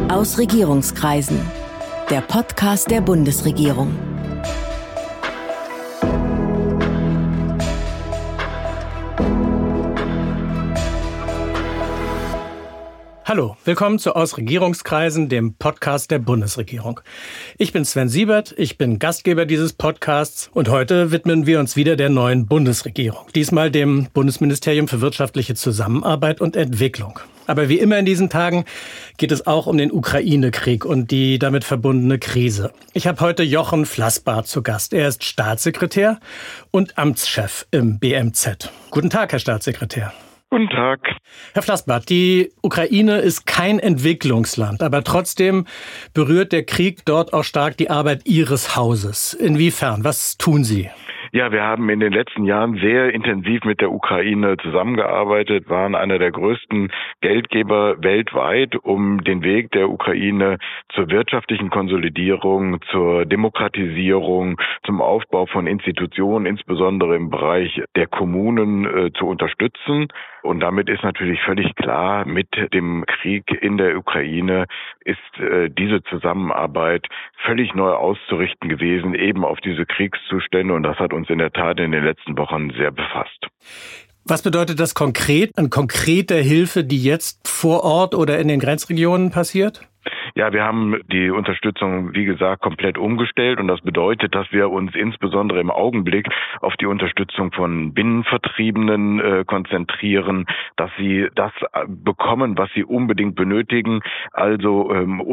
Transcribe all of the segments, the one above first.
Aus Regierungskreisen. Der Podcast der Bundesregierung. Hallo, willkommen zu Aus Regierungskreisen, dem Podcast der Bundesregierung. Ich bin Sven Siebert, ich bin Gastgeber dieses Podcasts und heute widmen wir uns wieder der neuen Bundesregierung. Diesmal dem Bundesministerium für wirtschaftliche Zusammenarbeit und Entwicklung. Aber wie immer in diesen Tagen geht es auch um den Ukraine-Krieg und die damit verbundene Krise. Ich habe heute Jochen Flassbart zu Gast. Er ist Staatssekretär und Amtschef im BMZ. Guten Tag, Herr Staatssekretär. Guten Tag. Herr Flassbart, die Ukraine ist kein Entwicklungsland, aber trotzdem berührt der Krieg dort auch stark die Arbeit Ihres Hauses. Inwiefern? Was tun Sie? Ja, wir haben in den letzten Jahren sehr intensiv mit der Ukraine zusammengearbeitet, waren einer der größten Geldgeber weltweit, um den Weg der Ukraine zur wirtschaftlichen Konsolidierung, zur Demokratisierung, zum Aufbau von Institutionen, insbesondere im Bereich der Kommunen, zu unterstützen. Und damit ist natürlich völlig klar, mit dem Krieg in der Ukraine ist diese Zusammenarbeit völlig neu auszurichten gewesen, eben auf diese Kriegszustände. Und das hat uns in der Tat in den letzten Wochen sehr befasst. Was bedeutet das konkret, an konkreter Hilfe, die jetzt vor Ort oder in den Grenzregionen passiert? Ja, wir haben die Unterstützung, wie gesagt, komplett umgestellt und das bedeutet, dass wir uns insbesondere im Augenblick auf die Unterstützung von Binnenvertriebenen konzentrieren, dass sie das bekommen, was sie unbedingt benötigen, also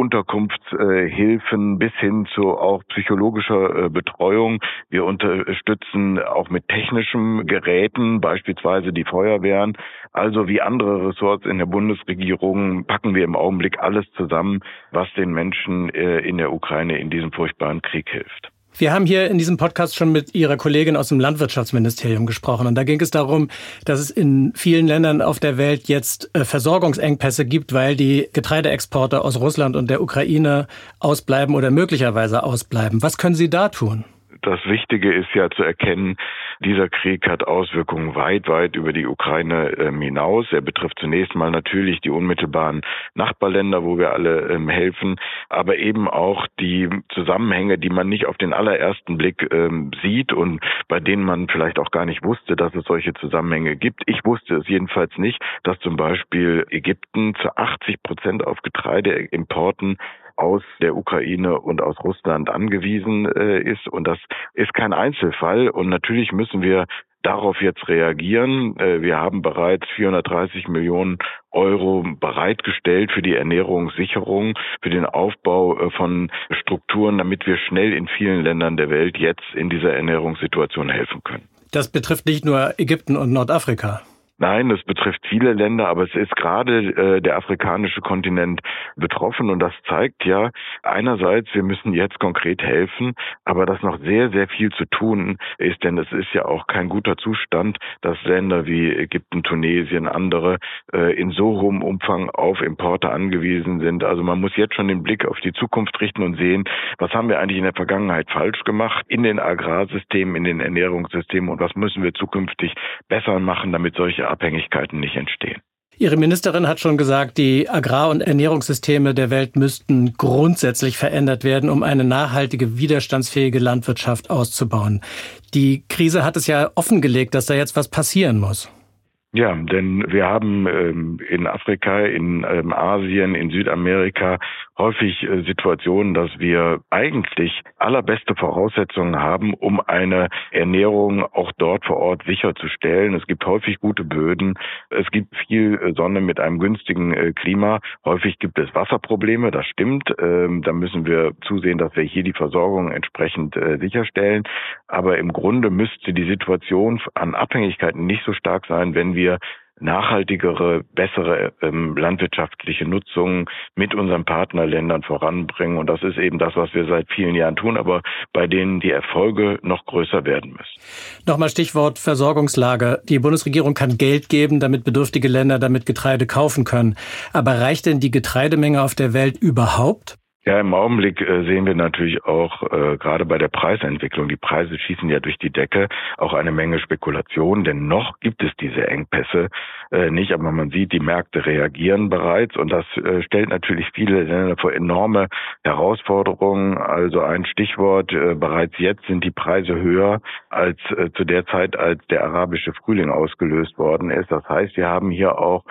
Unterkunftshilfen bis hin zu auch psychologischer Betreuung. Wir unterstützen auch mit technischen Geräten, beispielsweise die Feuerwehren. Also wie andere Ressorts in der Bundesregierung packen wir im Augenblick alles zusammen, was den Menschen in der Ukraine in diesem furchtbaren Krieg hilft. Wir haben hier in diesem Podcast schon mit Ihrer Kollegin aus dem Landwirtschaftsministerium gesprochen. Und da ging es darum, dass es in vielen Ländern auf der Welt jetzt Versorgungsengpässe gibt, weil die Getreideexporte aus Russland und der Ukraine ausbleiben oder möglicherweise ausbleiben. Was können Sie da tun? Das Wichtige ist ja zu erkennen, dieser Krieg hat Auswirkungen weit, weit über die Ukraine hinaus. Er betrifft zunächst mal natürlich die unmittelbaren Nachbarländer, wo wir alle helfen, aber eben auch die Zusammenhänge, die man nicht auf den allerersten Blick sieht und bei denen man vielleicht auch gar nicht wusste, dass es solche Zusammenhänge gibt. Ich wusste es jedenfalls nicht, dass zum Beispiel Ägypten zu 80% auf Getreideimporten aus der Ukraine und aus Russland angewiesen ist. Und das ist kein Einzelfall. Und natürlich müssen wir darauf jetzt reagieren. Wir haben bereits 430 Millionen Euro bereitgestellt für die Ernährungssicherung, für den Aufbau von Strukturen, damit wir schnell in vielen Ländern der Welt jetzt in dieser Ernährungssituation helfen können. Das betrifft nicht nur Ägypten und Nordafrika. Nein, es betrifft viele Länder, aber es ist gerade der afrikanische Kontinent betroffen und das zeigt ja einerseits, wir müssen jetzt konkret helfen, aber dass noch sehr, sehr viel zu tun ist, denn es ist ja auch kein guter Zustand, dass Länder wie Ägypten, Tunesien, andere in so hohem Umfang auf Importe angewiesen sind. Also man muss jetzt schon den Blick auf die Zukunft richten und sehen, was haben wir eigentlich in der Vergangenheit falsch gemacht in den Agrarsystemen, in den Ernährungssystemen und was müssen wir zukünftig besser machen, damit solche Abhängigkeiten nicht entstehen. Ihre Ministerin hat schon gesagt, die Agrar- und Ernährungssysteme der Welt müssten grundsätzlich verändert werden, um eine nachhaltige, widerstandsfähige Landwirtschaft auszubauen. Die Krise hat es ja offengelegt, dass da jetzt was passieren muss. Ja, denn wir haben in Afrika, in Asien, in Südamerika häufig Situationen, dass wir eigentlich allerbeste Voraussetzungen haben, um eine Ernährung auch dort vor Ort sicherzustellen. Es gibt häufig gute Böden, es gibt viel Sonne mit einem günstigen Klima. Häufig gibt es Wasserprobleme, das stimmt. Da müssen wir zusehen, dass wir hier die Versorgung entsprechend sicherstellen. Aber im Grunde müsste die Situation an Abhängigkeiten nicht so stark sein, wenn wir nachhaltigere, bessere landwirtschaftliche Nutzung mit unseren Partnerländern voranbringen. Und das ist eben das, was wir seit vielen Jahren tun, aber bei denen die Erfolge noch größer werden müssen. Nochmal Stichwort Versorgungslage. Die Bundesregierung kann Geld geben, damit bedürftige Länder damit Getreide kaufen können. Aber reicht denn die Getreidemenge auf der Welt überhaupt? Ja, im Augenblick sehen wir natürlich auch gerade bei der Preisentwicklung, die Preise schießen ja durch die Decke, auch eine Menge Spekulation, denn noch gibt es diese Engpässe nicht, aber man sieht, die Märkte reagieren bereits und das stellt natürlich viele Länder vor enorme Herausforderungen. Also ein Stichwort, bereits jetzt sind die Preise höher als zu der Zeit, als der arabische Frühling ausgelöst worden ist. Das heißt, wir haben hier auch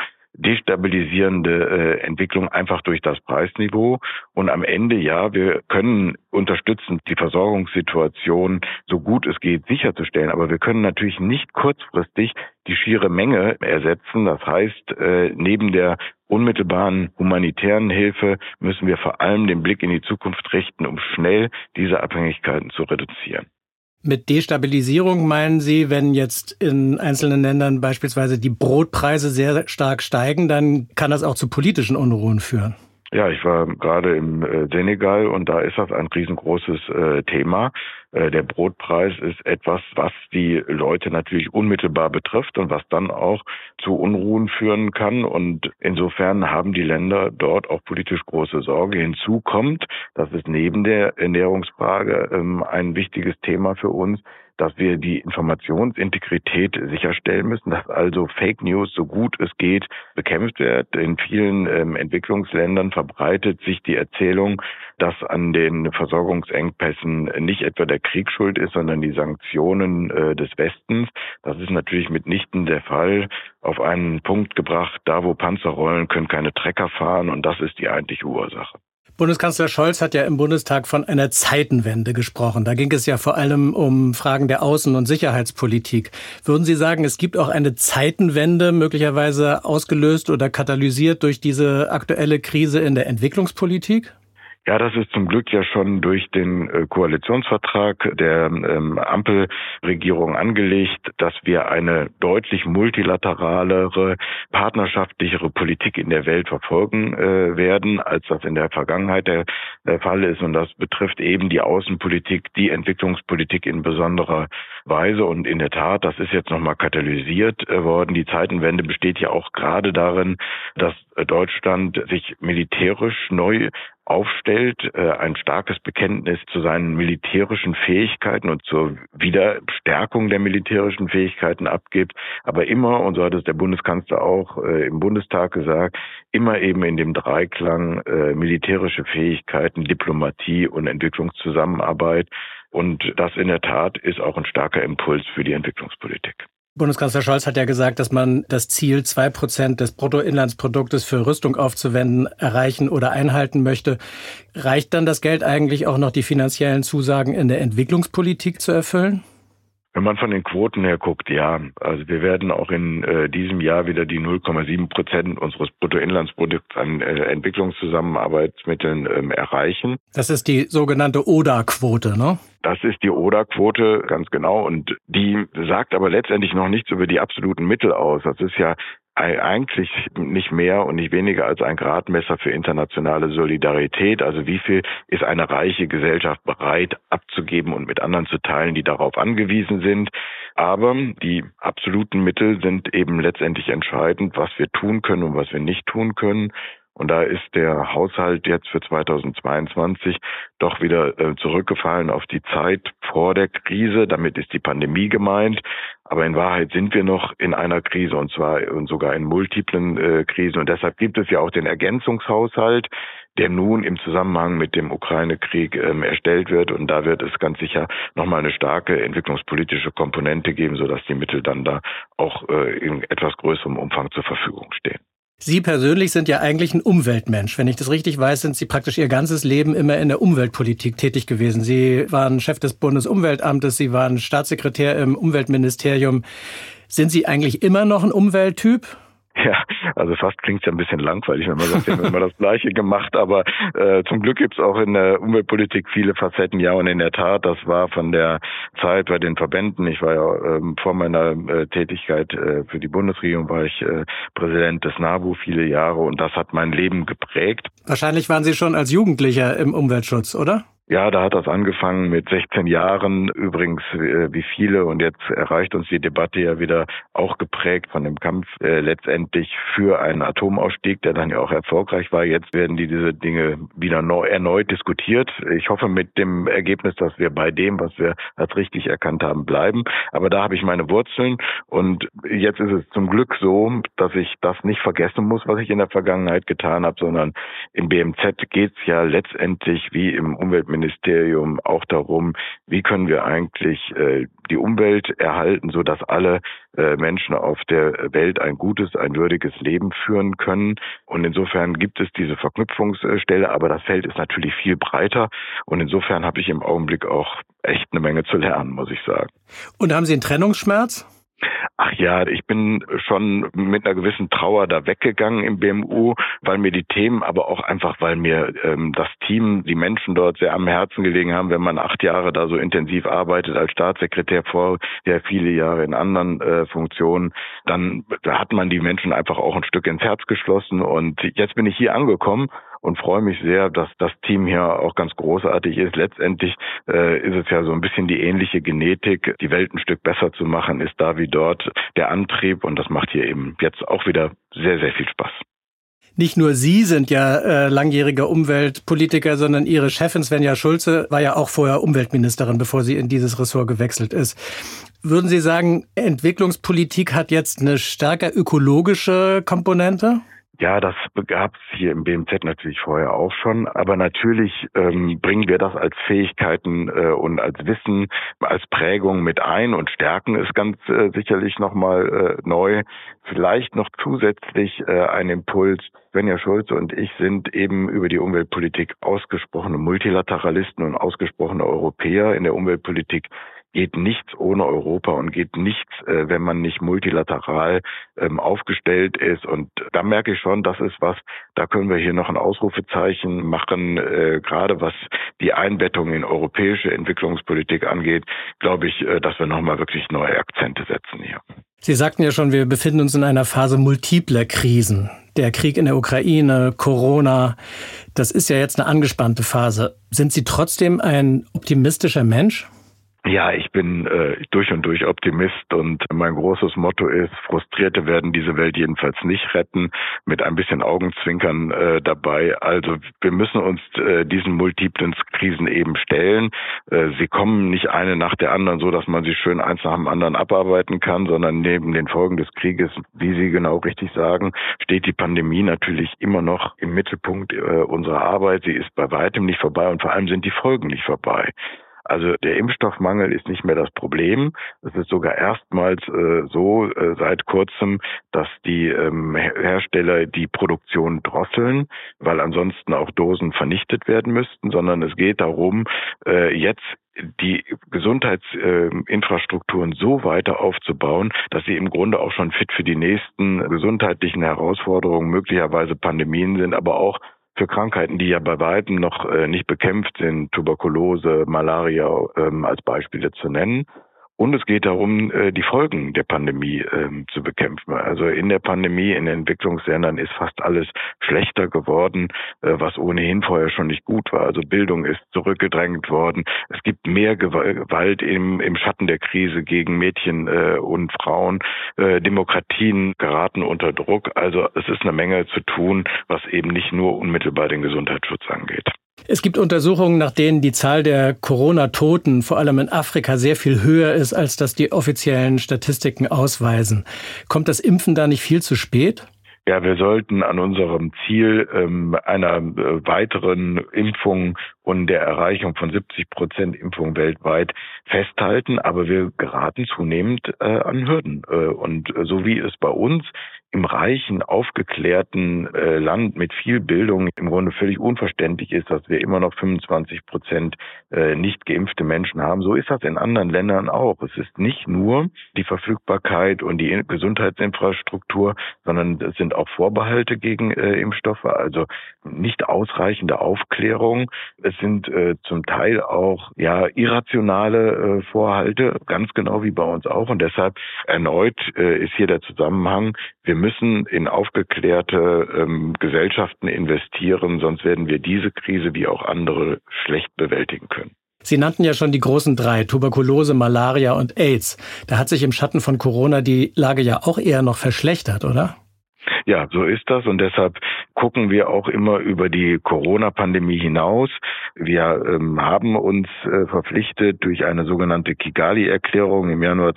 destabilisierende Entwicklung einfach durch das Preisniveau. Und am Ende, ja, wir können unterstützen, die Versorgungssituation so gut es geht sicherzustellen. Aber wir können natürlich nicht kurzfristig die schiere Menge ersetzen. Das heißt, neben der unmittelbaren humanitären Hilfe müssen wir vor allem den Blick in die Zukunft richten, um schnell diese Abhängigkeiten zu reduzieren. Mit Destabilisierung meinen Sie, wenn jetzt in einzelnen Ländern beispielsweise die Brotpreise sehr stark steigen, dann kann das auch zu politischen Unruhen führen? Ja, ich war gerade im Senegal und da ist das ein riesengroßes Thema. Der Brotpreis ist etwas, was die Leute natürlich unmittelbar betrifft und was dann auch zu Unruhen führen kann. Und insofern haben die Länder dort auch politisch große Sorge. Hinzu kommt, das ist neben der Ernährungsfrage ein wichtiges Thema für uns, dass wir die Informationsintegrität sicherstellen müssen, dass also Fake News so gut es geht bekämpft wird. In vielen Entwicklungsländern verbreitet sich die Erzählung, dass an den Versorgungsengpässen nicht etwa der Krieg schuld ist, sondern die Sanktionen des Westens. Das ist natürlich mitnichten der Fall. Auf einen Punkt gebracht, da wo Panzer rollen, können keine Trecker fahren und das ist die eigentliche Ursache. Bundeskanzler Scholz hat ja im Bundestag von einer Zeitenwende gesprochen. Da ging es ja vor allem um Fragen der Außen- und Sicherheitspolitik. Würden Sie sagen, es gibt auch eine Zeitenwende, möglicherweise ausgelöst oder katalysiert durch diese aktuelle Krise in der Entwicklungspolitik? Ja, das ist zum Glück ja schon durch den Koalitionsvertrag der Ampelregierung angelegt, dass wir eine deutlich multilateralere, partnerschaftlichere Politik in der Welt verfolgen werden, als das in der Vergangenheit der Fall ist. Und das betrifft eben die Außenpolitik, die Entwicklungspolitik in besonderer Weise. Und in der Tat, das ist jetzt nochmal katalysiert worden. Die Zeitenwende besteht ja auch gerade darin, dass Deutschland sich militärisch neu aufstellt, ein starkes Bekenntnis zu seinen militärischen Fähigkeiten und zur Wiederstärkung der militärischen Fähigkeiten abgibt, aber immer, und so hat es der Bundeskanzler auch im Bundestag gesagt, immer eben in dem Dreiklang militärische Fähigkeiten, Diplomatie und Entwicklungszusammenarbeit. Und das in der Tat ist auch ein starker Impuls für die Entwicklungspolitik. Bundeskanzler Scholz hat ja gesagt, dass man das Ziel, 2% des Bruttoinlandsproduktes für Rüstung aufzuwenden, erreichen oder einhalten möchte. Reicht dann das Geld eigentlich auch noch, die finanziellen Zusagen in der Entwicklungspolitik zu erfüllen? Wenn man von den Quoten her guckt, ja. Also wir werden auch in diesem Jahr wieder die 0,7% unseres Bruttoinlandsprodukts an Entwicklungszusammenarbeitsmitteln erreichen. Das ist die sogenannte ODA-Quote, ne? Das ist die ODA-Quote, ganz genau. Und die sagt aber letztendlich noch nichts über die absoluten Mittel aus. Das ist ja eigentlich nicht mehr und nicht weniger als ein Gradmesser für internationale Solidarität. Also wie viel ist eine reiche Gesellschaft bereit abzugeben und mit anderen zu teilen, die darauf angewiesen sind. Aber die absoluten Mittel sind eben letztendlich entscheidend, was wir tun können und was wir nicht tun können. Und da ist der Haushalt jetzt für 2022 doch wieder zurückgefallen auf die Zeit vor der Krise. Damit ist die Pandemie gemeint. Aber in Wahrheit sind wir noch in einer Krise und sogar in multiplen Krisen. Und deshalb gibt es ja auch den Ergänzungshaushalt, der nun im Zusammenhang mit dem Ukraine-Krieg erstellt wird. Und da wird es ganz sicher nochmal eine starke entwicklungspolitische Komponente geben, sodass die Mittel dann da auch in etwas größerem Umfang zur Verfügung stehen. Sie persönlich sind ja eigentlich ein Umweltmensch. Wenn ich das richtig weiß, sind Sie praktisch Ihr ganzes Leben immer in der Umweltpolitik tätig gewesen. Sie waren Chef des Bundesumweltamtes, Sie waren Staatssekretär im Umweltministerium. Sind Sie eigentlich immer noch ein Umwelttyp? Ja, also fast klingt es ja ein bisschen langweilig, wenn man sagt, wir haben immer das Gleiche gemacht, aber zum Glück gibt es auch in der Umweltpolitik viele Facetten, ja, und in der Tat, das war von der Zeit bei den Verbänden, ich war ja vor meiner Tätigkeit für die Bundesregierung, war ich Präsident des NABU viele Jahre und das hat mein Leben geprägt. Wahrscheinlich waren Sie schon als Jugendlicher im Umweltschutz, oder? Ja, da hat das angefangen mit 16 Jahren, übrigens wie viele, und jetzt erreicht uns die Debatte ja wieder, auch geprägt von dem Kampf letztendlich für einen Atomausstieg, der dann ja auch erfolgreich war. Jetzt werden diese Dinge wieder erneut diskutiert. Ich hoffe mit dem Ergebnis, dass wir bei dem, was wir als richtig erkannt haben, bleiben. Aber da habe ich meine Wurzeln, und jetzt ist es zum Glück so, dass ich das nicht vergessen muss, was ich in der Vergangenheit getan habe, sondern im BMZ geht es ja letztendlich wie im Umweltministerium auch darum, wie können wir eigentlich die Umwelt erhalten, sodass alle Menschen auf der Welt ein gutes, ein würdiges Leben führen können. Und insofern gibt es diese Verknüpfungsstelle, aber das Feld ist natürlich viel breiter. Und insofern habe ich im Augenblick auch echt eine Menge zu lernen, muss ich sagen. Und haben Sie einen Trennungsschmerz? Ach ja, ich bin schon mit einer gewissen Trauer da weggegangen im BMU, weil mir die Themen, aber auch einfach, weil mir das Team, die Menschen dort sehr am Herzen gelegen haben. Wenn man 8 Jahre da so intensiv arbeitet als Staatssekretär, vorher viele Jahre in anderen Funktionen, dann hat man die Menschen einfach auch ein Stück ins Herz geschlossen. Und jetzt bin ich hier angekommen und freue mich sehr, dass das Team hier auch ganz großartig ist. Letztendlich ist es ja so ein bisschen die ähnliche Genetik. Die Welt ein Stück besser zu machen, ist da wie dort der Antrieb, und das macht hier eben jetzt auch wieder sehr, sehr viel Spaß. Nicht nur Sie sind ja langjähriger Umweltpolitiker, sondern Ihre Chefin Svenja Schulze war ja auch vorher Umweltministerin, bevor sie in dieses Ressort gewechselt ist. Würden Sie sagen, Entwicklungspolitik hat jetzt eine stärker ökologische Komponente? Ja, das gab es hier im BMZ natürlich vorher auch schon, aber natürlich bringen wir das als Fähigkeiten und als Wissen, als Prägung mit ein und stärken es ganz sicherlich nochmal neu. Vielleicht noch zusätzlich ein Impuls. Svenja Schulze und ich sind eben über die Umweltpolitik ausgesprochene Multilateralisten und ausgesprochene Europäer. In der Umweltpolitik geht nichts ohne Europa und geht nichts, wenn man nicht multilateral aufgestellt ist. Und da merke ich schon, das ist was, da können wir hier noch ein Ausrufezeichen machen. Gerade was die Einbettung in europäische Entwicklungspolitik angeht, glaube ich, dass wir nochmal wirklich neue Akzente setzen hier. Sie sagten ja schon, wir befinden uns in einer Phase multipler Krisen. Der Krieg in der Ukraine, Corona, das ist ja jetzt eine angespannte Phase. Sind Sie trotzdem ein optimistischer Mensch? Ja, ich bin durch und durch Optimist, und mein großes Motto ist, Frustrierte werden diese Welt jedenfalls nicht retten, mit ein bisschen Augenzwinkern dabei. Also wir müssen uns diesen multiplen Krisen eben stellen. Sie kommen nicht eine nach der anderen, so dass man sie schön eins nach dem anderen abarbeiten kann, sondern neben den Folgen des Krieges, wie Sie genau richtig sagen, steht die Pandemie natürlich immer noch im Mittelpunkt unserer Arbeit. Sie ist bei weitem nicht vorbei, und vor allem sind die Folgen nicht vorbei. Also der Impfstoffmangel ist nicht mehr das Problem. Es ist sogar erstmals seit kurzem, dass die Hersteller die Produktion drosseln, weil ansonsten auch Dosen vernichtet werden müssten, sondern es geht darum, jetzt die Gesundheitsinfrastrukturen so weiter aufzubauen, dass sie im Grunde auch schon fit für die nächsten gesundheitlichen Herausforderungen, möglicherweise Pandemien sind, aber auch für Krankheiten, die ja bei weitem noch nicht bekämpft sind, Tuberkulose, Malaria als Beispiele zu nennen. Und es geht darum, die Folgen der Pandemie zu bekämpfen. Also in der Pandemie, in den Entwicklungsländern ist fast alles schlechter geworden, was ohnehin vorher schon nicht gut war. Also Bildung ist zurückgedrängt worden. Es gibt mehr Gewalt im Schatten der Krise gegen Mädchen und Frauen. Demokratien geraten unter Druck. Also es ist eine Menge zu tun, was eben nicht nur unmittelbar den Gesundheitsschutz angeht. Es gibt Untersuchungen, nach denen die Zahl der Corona-Toten vor allem in Afrika sehr viel höher ist, als das die offiziellen Statistiken ausweisen. Kommt das Impfen da nicht viel zu spät? Ja, wir sollten an unserem Ziel einer weiteren Impfung und der Erreichung von 70% Impfung weltweit festhalten, aber wir geraten zunehmend an Hürden. Und so wie es bei uns im reichen, aufgeklärten Land mit viel Bildung im Grunde völlig unverständlich ist, dass wir immer noch 25% nicht geimpfte Menschen haben. So ist das in anderen Ländern auch. Es ist nicht nur die Verfügbarkeit und die Gesundheitsinfrastruktur, sondern es sind auch Vorbehalte gegen Impfstoffe, also nicht ausreichende Aufklärung. Es sind zum Teil auch irrationale Vorhalte, ganz genau wie bei uns auch. Und deshalb erneut ist hier der Zusammenhang, wir müssen in aufgeklärte Gesellschaften investieren, sonst werden wir diese Krise wie auch andere schlecht bewältigen können. Sie nannten ja schon die großen drei, Tuberkulose, Malaria und AIDS. Da hat sich im Schatten von Corona die Lage ja auch eher noch verschlechtert, oder? Ja, so ist das und deshalb gucken wir auch immer über die Corona-Pandemie hinaus. Wir haben uns verpflichtet durch eine sogenannte Kigali-Erklärung im Januar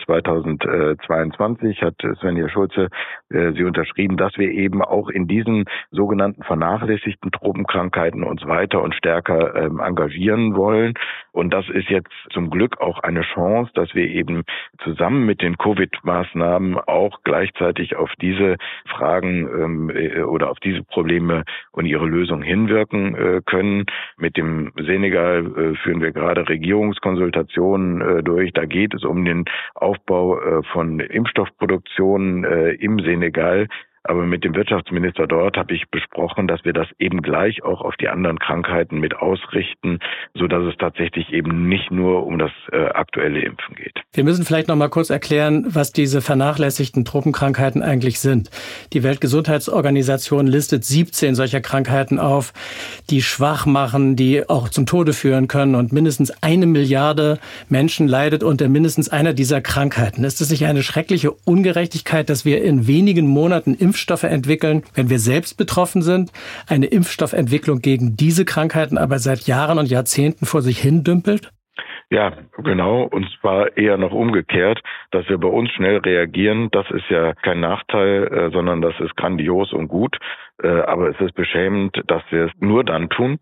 2022, hat Svenja Schulze sie unterschrieben, dass wir eben auch in diesen sogenannten vernachlässigten Tropenkrankheiten uns weiter und stärker engagieren wollen. Und das ist jetzt zum Glück auch eine Chance, dass wir eben zusammen mit den Covid-Maßnahmen auch gleichzeitig auf diese Fragen oder auf diese Probleme und ihre Lösung hinwirken können. Mit dem Senegal führen wir gerade Regierungskonsultationen durch. Da geht es um den Aufbau von Impfstoffproduktionen im Senegal. Aber mit dem Wirtschaftsminister dort habe ich besprochen, dass wir das eben gleich auch auf die anderen Krankheiten mit ausrichten, sodass es tatsächlich eben nicht nur um das aktuelle Impfen geht. Wir müssen vielleicht noch mal kurz erklären, was diese vernachlässigten Tropenkrankheiten eigentlich sind. Die Weltgesundheitsorganisation listet 17 solcher Krankheiten auf, die schwach machen, die auch zum Tode führen können. Und mindestens 1 Milliarde Menschen leidet unter mindestens einer dieser Krankheiten. Ist es nicht eine schreckliche Ungerechtigkeit, dass wir in wenigen Monaten Impfstoffe entwickeln, wenn wir selbst betroffen sind, eine Impfstoffentwicklung gegen diese Krankheiten aber seit Jahren und Jahrzehnten vor sich hin dümpelt? Ja, genau. Und zwar eher noch umgekehrt, dass wir bei uns schnell reagieren. Das ist ja kein Nachteil, sondern das ist grandios und gut. Aber es ist beschämend, dass wir es nur dann tun,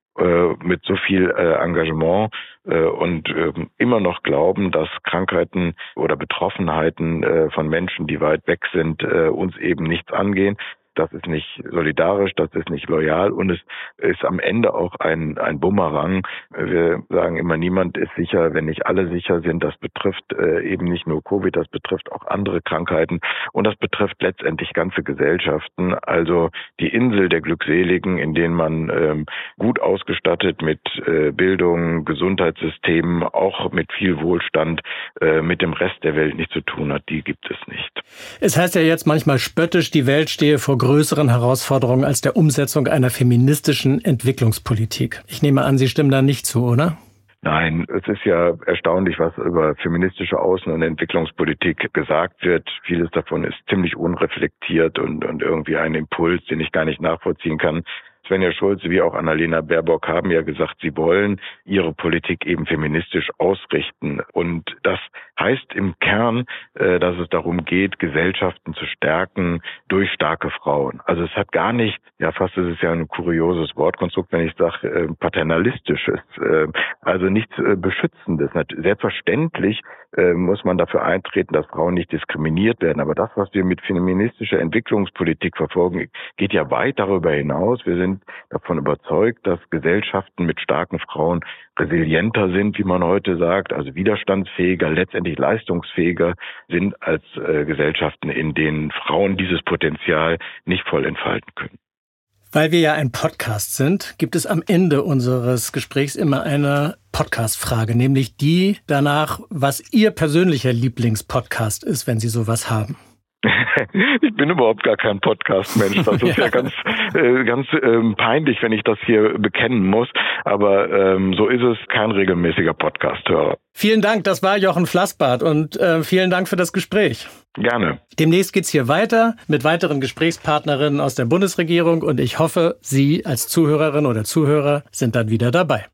mit so viel Engagement und immer noch glauben, dass Krankheiten oder Betroffenheiten von Menschen, die weit weg sind, uns eben nichts angehen. Das ist nicht solidarisch, das ist nicht loyal und es ist am Ende auch ein Bumerang. Wir sagen immer, niemand ist sicher, wenn nicht alle sicher sind. Das betrifft eben nicht nur Covid, das betrifft auch andere Krankheiten und das betrifft letztendlich ganze Gesellschaften. Also die Insel der Glückseligen, in denen man gut ausgestattet mit Bildung, Gesundheitssystemen, auch mit viel Wohlstand mit dem Rest der Welt nichts zu tun hat, die gibt es nicht. Es heißt ja jetzt manchmal spöttisch, die Welt stehe vor größeren Herausforderungen als der Umsetzung einer feministischen Entwicklungspolitik. Ich nehme an, Sie stimmen da nicht zu, oder? Nein, es ist ja erstaunlich, was über feministische Außen- und Entwicklungspolitik gesagt wird. Vieles davon ist ziemlich unreflektiert und irgendwie ein Impuls, den ich gar nicht nachvollziehen kann. Svenja Schulze wie auch Annalena Baerbock haben ja gesagt, sie wollen ihre Politik eben feministisch ausrichten. Und das heißt im Kern, dass es darum geht, Gesellschaften zu stärken durch starke Frauen. Also es hat gar nicht, ja fast ist es ja ein kurioses Wortkonstrukt, wenn ich sage, paternalistisches, also nichts Beschützendes. Selbstverständlich muss man dafür eintreten, dass Frauen nicht diskriminiert werden. Aber das, was wir mit feministischer Entwicklungspolitik verfolgen, geht ja weit darüber hinaus. Wir sind davon überzeugt, dass Gesellschaften mit starken Frauen resilienter sind, wie man heute sagt, also widerstandsfähiger, letztendlich leistungsfähiger sind als Gesellschaften, in denen Frauen dieses Potenzial nicht voll entfalten können. Weil wir ja ein Podcast sind, gibt es am Ende unseres Gesprächs immer eine Podcast-Frage, nämlich die danach, was Ihr persönlicher Lieblingspodcast ist, wenn Sie sowas haben. Ich bin überhaupt gar kein Podcast-Mensch. Das ist ja ganz peinlich, wenn ich das hier bekennen muss. Aber so ist es, kein regelmäßiger Podcast-Hörer. Vielen Dank, das war Jochen Flassbart und vielen Dank für das Gespräch. Gerne. Demnächst geht's hier weiter mit weiteren Gesprächspartnerinnen aus der Bundesregierung und ich hoffe, Sie als Zuhörerin oder Zuhörer sind dann wieder dabei.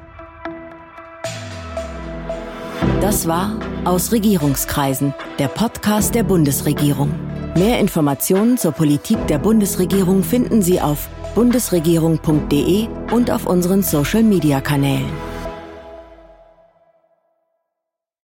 Das war Aus Regierungskreisen, der Podcast der Bundesregierung. Mehr Informationen zur Politik der Bundesregierung finden Sie auf bundesregierung.de und auf unseren Social-Media-Kanälen.